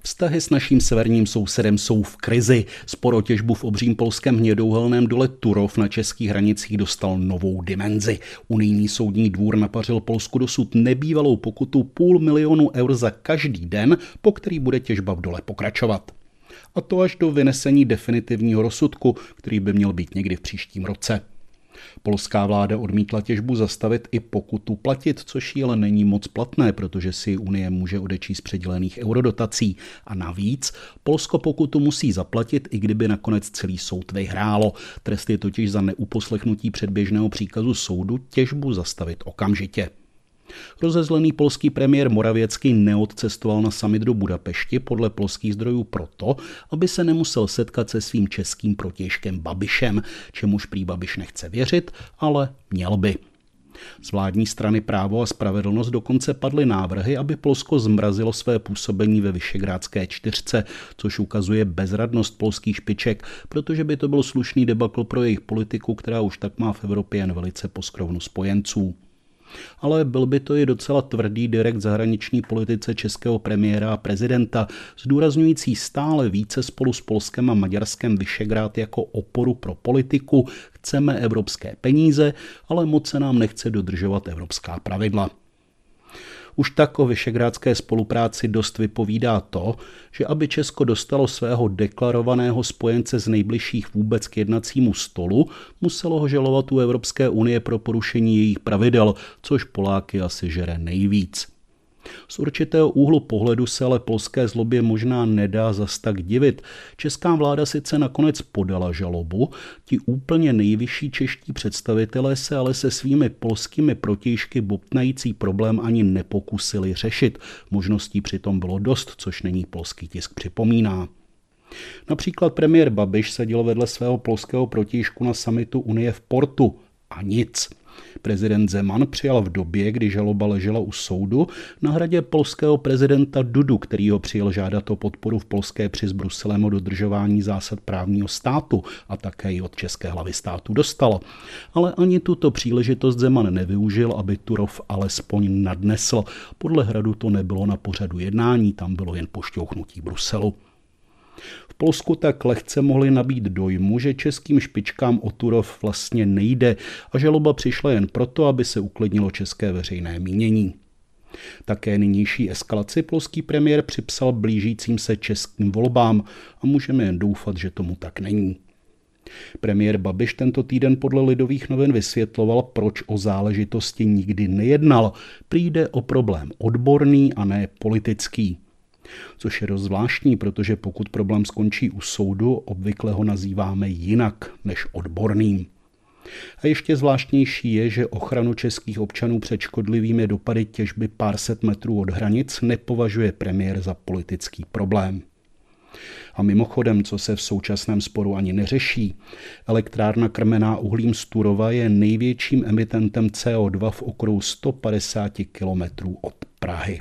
Vztahy s naším severním sousedem jsou v krizi. Spor o těžbu v obřím polském hnědouhelném dole Turów na českých hranicích dostal novou dimenzi. Unijní soudní dvůr napařil Polsku dosud nebývalou pokutu 500 000 eur za každý den, po který bude těžba v dole pokračovat. A to až do vynesení definitivního rozsudku, který by měl být někdy v příštím roce. Polská vláda odmítla těžbu zastavit i pokutu platit, což jí ale není moc platné, protože si Unie může odečíst z předělených eurodotací. A navíc Polsko pokutu musí zaplatit, i kdyby nakonec celý soud vyhrálo. Trest je totiž za neuposlechnutí předběžného příkazu soudu těžbu zastavit okamžitě. Rozezlený polský premiér Morawiecký neodcestoval na summit do Budapešti podle polských zdrojů proto, aby se nemusel setkat se svým českým protějškem Babišem, čemuž prý Babiš nechce věřit, ale měl by. Z vládní strany Právo a spravedlnost dokonce padly návrhy, aby Polsko zmrazilo své působení ve Visegrádské čtyřce, což ukazuje bezradnost polských špiček, protože by to byl slušný debakl pro jejich politiku, která už tak má v Evropě jen velice poskrovnu spojenců. Ale byl by to i docela tvrdý direkt zahraniční politice českého premiéra a prezidenta, zdůrazňující stále více spolu s Polskem a Maďarskem Visegrád jako oporu pro politiku. Chceme evropské peníze, ale moc se nám nechce dodržovat evropská pravidla. Už tak o visegrádské spolupráci dost vypovídá to, že aby Česko dostalo svého deklarovaného spojence z nejbližších vůbec k jednacímu stolu, muselo ho žalovat u Evropské unie pro porušení jejich pravidel, což Poláky asi žere nejvíc. Z určitého úhlu pohledu se ale polské zlobě možná nedá zas tak divit. Česká vláda sice nakonec podala žalobu, ti úplně nejvyšší čeští představitelé se ale se svými polskými protějšky bobtnající problém ani nepokusili řešit. Možností přitom bylo dost, což není polský tisk připomíná. Například premiér Babiš seděl vedle svého polského protějšku na summitu Unie v Portu a nic. Prezident Zeman přijal v době, kdy žaloba ležela u soudu, na hradě polského prezidenta Dudu, který ho přijel žádat o podporu v polské při s Bruselem o dodržování zásad právního státu a také ji od české hlavy státu dostal. Ale ani tuto příležitost Zeman nevyužil, aby Turów alespoň nadnesl. Podle hradu to nebylo na pořadu jednání, tam bylo jen pošťouchnutí Bruselu. V Polsku tak lehce mohli nabít dojmu, že českým špičkám o Turów vlastně nejde a žaloba přišla jen proto, aby se uklidnilo české veřejné mínění. Také nynější eskalaci polský premiér připsal blížícím se českým volbám a můžeme jen doufat, že tomu tak není. Premiér Babiš tento týden podle Lidových novin vysvětloval, proč o záležitosti nikdy nejednal. Prý jde o problém odborný a ne politický. Což je dost zvláštní, protože pokud problém skončí u soudu, obvykle ho nazýváme jinak než odborným. A ještě zvláštnější je, že ochranu českých občanů před škodlivými dopady těžby pár set metrů od hranic nepovažuje premiér za politický problém. A mimochodem, co se v současném sporu ani neřeší, elektrárna krmená uhlím z Turova je největším emitentem CO2 v okruhu 150 kilometrů od Prahy.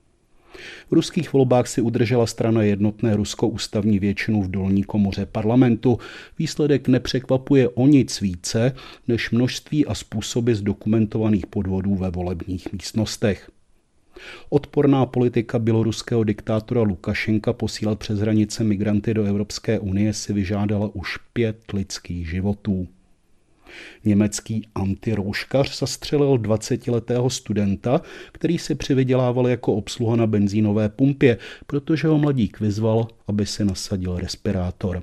V ruských volbách si udržela strana Jednotné Rusko ústavní většinu v dolní komoře parlamentu. Výsledek nepřekvapuje o nic více než množství a způsoby zdokumentovaných podvodů ve volebních místnostech. Odporná politika běloruského diktátora Lukašenka posílat přes hranice migranty do Evropské unie si vyžádala už 5 lidských životů. Německý antirouškař zastřelil 20letého studenta, který si přivydělával jako obsluha na benzínové pumpě, protože ho mladík vyzval, aby si nasadil respirátor.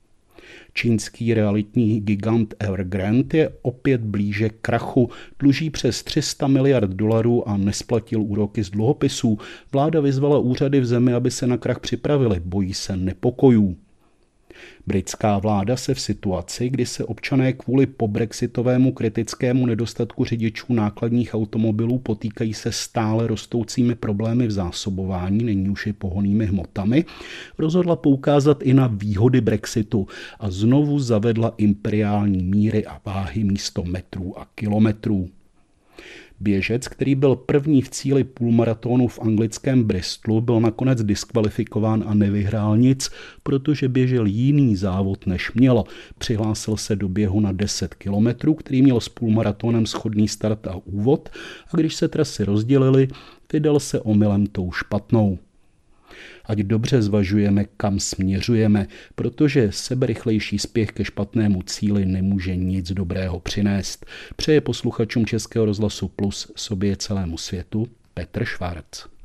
Čínský realitní gigant Evergrande je opět blíže krachu, dluží přes $300 miliard a nesplatil úroky z dluhopisů. Vláda vyzvala úřady v zemi, aby se na krach připravili, bojí se nepokojů. Britská vláda se v situaci, kdy se občané kvůli pobrexitovému kritickému nedostatku řidičů nákladních automobilů potýkají se stále rostoucími problémy v zásobování, není už i pohonnými hmotami, rozhodla poukázat i na výhody Brexitu a znovu zavedla imperiální míry a váhy místo metrů a kilometrů. Běžec, který byl první v cíli půlmaratonu v anglickém Bristolu, byl nakonec diskvalifikován a nevyhrál nic, protože běžel jiný závod než měl. Přihlásil se do běhu na 10 kilometrů, který měl s půlmaratonem shodný start a úvod, a když se trasy rozdělily, vydal se omylem tou špatnou. ať dobře zvažujeme, kam směřujeme, protože seberychlejší spěch ke špatnému cíli nemůže nic dobrého přinést. Přeje posluchačům Českého rozhlasu Plus, sobě celému světu Petr Švarc.